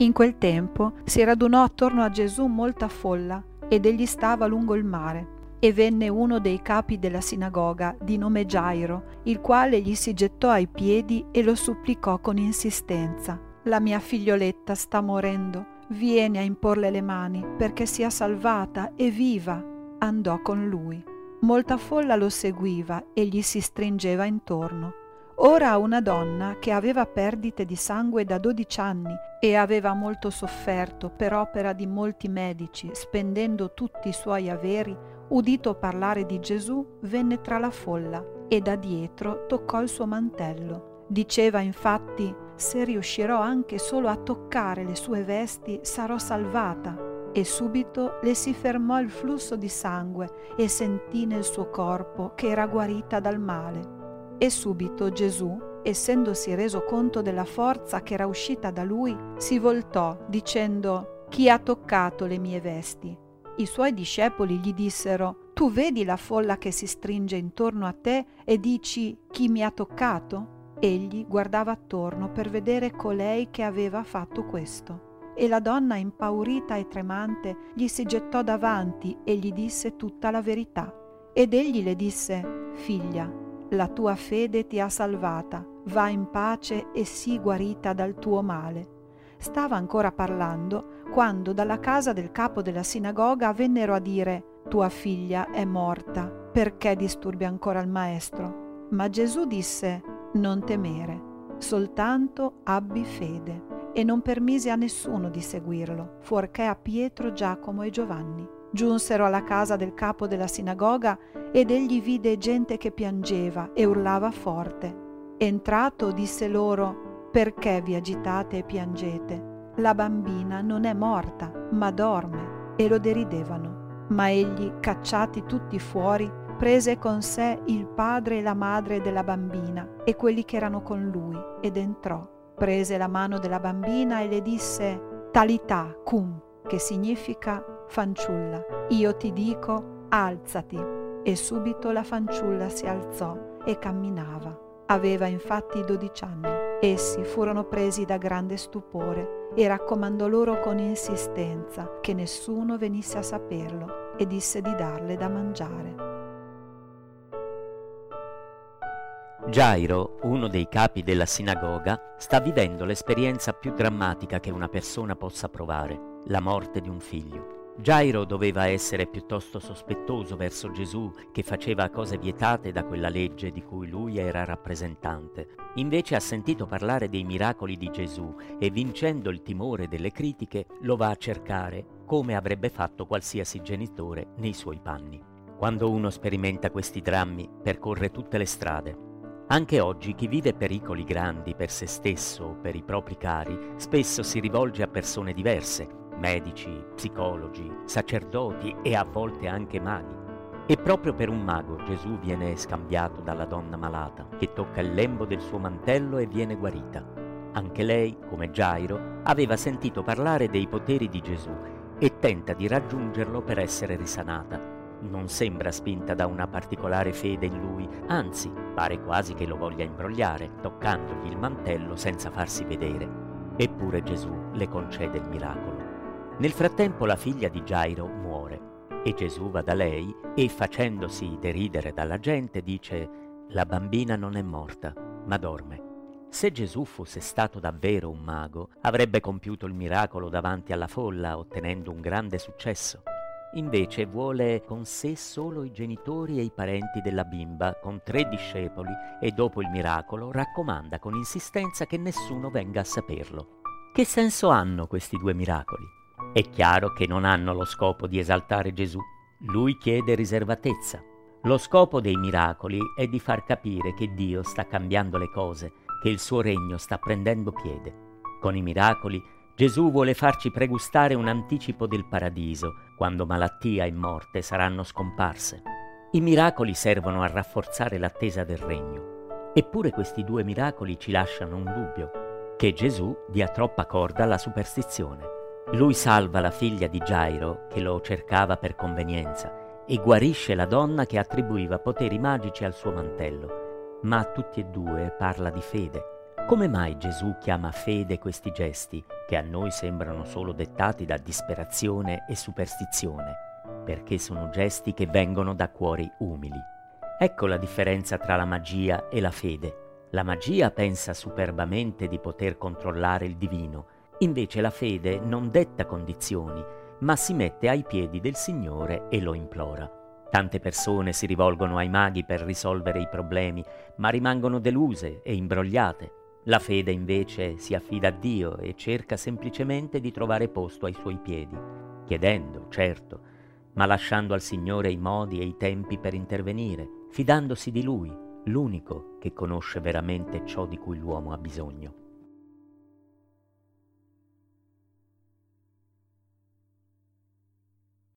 In quel tempo si radunò attorno a Gesù molta folla ed egli stava lungo il mare. E venne uno dei capi della sinagoga, di nome Gairo, il quale gli si gettò ai piedi e lo supplicò con insistenza: «La mia figlioletta sta morendo, vieni a imporle le mani perché sia salvata e viva». Andò con lui. Molta folla lo seguiva e gli si stringeva intorno. Ora una donna che aveva perdite di sangue da 12 anni e aveva molto sofferto per opera di molti medici, spendendo tutti i suoi averi, udito parlare di Gesù, venne tra la folla e da dietro toccò il suo mantello. Diceva infatti: «Se riuscirò anche solo a toccare le sue vesti, sarò salvata». E subito le si fermò il flusso di sangue e sentì nel suo corpo che era guarita dal male. E subito Gesù, essendosi reso conto della forza che era uscita da lui, si voltò dicendo: «Chi ha toccato le mie vesti?» I suoi discepoli gli dissero: «Tu vedi la folla che si stringe intorno a te e dici: chi mi ha toccato?» Egli guardava attorno per vedere colei che aveva fatto questo. E la donna, impaurita e tremante, gli si gettò davanti e gli disse tutta la verità. Ed egli le disse: «Figlia, la tua fede ti ha salvata, va in pace e sii guarita dal tuo male». Stava ancora parlando quando dalla casa del capo della sinagoga vennero a dire: «Tua figlia è morta, perché disturbi ancora il maestro?» Ma Gesù disse: «Non temere, soltanto abbi fede». E non permise a nessuno di seguirlo, fuorché a Pietro, Giacomo e Giovanni. Giunsero alla casa del capo della sinagoga ed egli vide gente che piangeva e urlava forte. Entrato disse loro: «Perché vi agitate e piangete? La bambina non è morta, ma dorme». E lo deridevano. Ma egli, cacciati tutti fuori, prese con sé il padre e la madre della bambina e quelli che erano con lui ed entrò. Prese la mano della bambina e le disse: «Talità cum», che significa: «Fanciulla, io ti dico, alzati». E subito la fanciulla si alzò e camminava. Aveva infatti 12 anni. Essi furono presi da grande stupore e raccomandò loro con insistenza che nessuno venisse a saperlo e disse di darle da mangiare. Gairo, uno dei capi della sinagoga, sta vivendo l'esperienza più drammatica che una persona possa provare, la morte di un figlio. Gairo doveva essere piuttosto sospettoso verso Gesù, che faceva cose vietate da quella legge di cui lui era rappresentante. Invece ha sentito parlare dei miracoli di Gesù e, vincendo il timore delle critiche, lo va a cercare, come avrebbe fatto qualsiasi genitore nei suoi panni. Quando uno sperimenta questi drammi, percorre tutte le strade. Anche oggi chi vive pericoli grandi per se stesso o per i propri cari spesso si rivolge a persone diverse, medici, psicologi, sacerdoti e a volte anche maghi. E proprio per un mago Gesù viene scambiato dalla donna malata, che tocca il lembo del suo mantello e viene guarita. Anche lei, come Gairo, aveva sentito parlare dei poteri di Gesù e tenta di raggiungerlo per essere risanata. Non sembra spinta da una particolare fede in lui, anzi, pare quasi che lo voglia imbrogliare, toccandogli il mantello senza farsi vedere. Eppure Gesù le concede il miracolo. Nel frattempo la figlia di Gairo muore e Gesù va da lei e, facendosi deridere dalla gente, dice: «La bambina non è morta, ma dorme». Se Gesù fosse stato davvero un mago, avrebbe compiuto il miracolo davanti alla folla, ottenendo un grande successo. Invece vuole con sé solo i genitori e i parenti della bimba, con 3 discepoli, e dopo il miracolo raccomanda con insistenza che nessuno venga a saperlo. Che senso hanno questi 2 miracoli? È chiaro che non hanno lo scopo di esaltare Gesù. Lui chiede riservatezza. Lo scopo dei miracoli è di far capire che Dio sta cambiando le cose, che il suo regno sta prendendo piede. Con i miracoli Gesù vuole farci pregustare un anticipo del paradiso, quando malattia e morte saranno scomparse. I miracoli servono a rafforzare l'attesa del regno. Eppure questi 2 miracoli ci lasciano un dubbio: che Gesù dia troppa corda alla superstizione. Lui salva la figlia di Gairo, che lo cercava per convenienza, e guarisce la donna che attribuiva poteri magici al suo mantello. Ma a tutti e 2 parla di fede. Come mai Gesù chiama fede questi gesti, che a noi sembrano solo dettati da disperazione e superstizione? Perché sono gesti che vengono da cuori umili. Ecco la differenza tra la magia e la fede. La magia pensa superbamente di poter controllare il divino, invece la fede non detta condizioni, ma si mette ai piedi del Signore e lo implora. Tante persone si rivolgono ai maghi per risolvere i problemi, ma rimangono deluse e imbrogliate. La fede invece si affida a Dio e cerca semplicemente di trovare posto ai suoi piedi, chiedendo, certo, ma lasciando al Signore i modi e i tempi per intervenire, fidandosi di Lui, l'unico che conosce veramente ciò di cui l'uomo ha bisogno.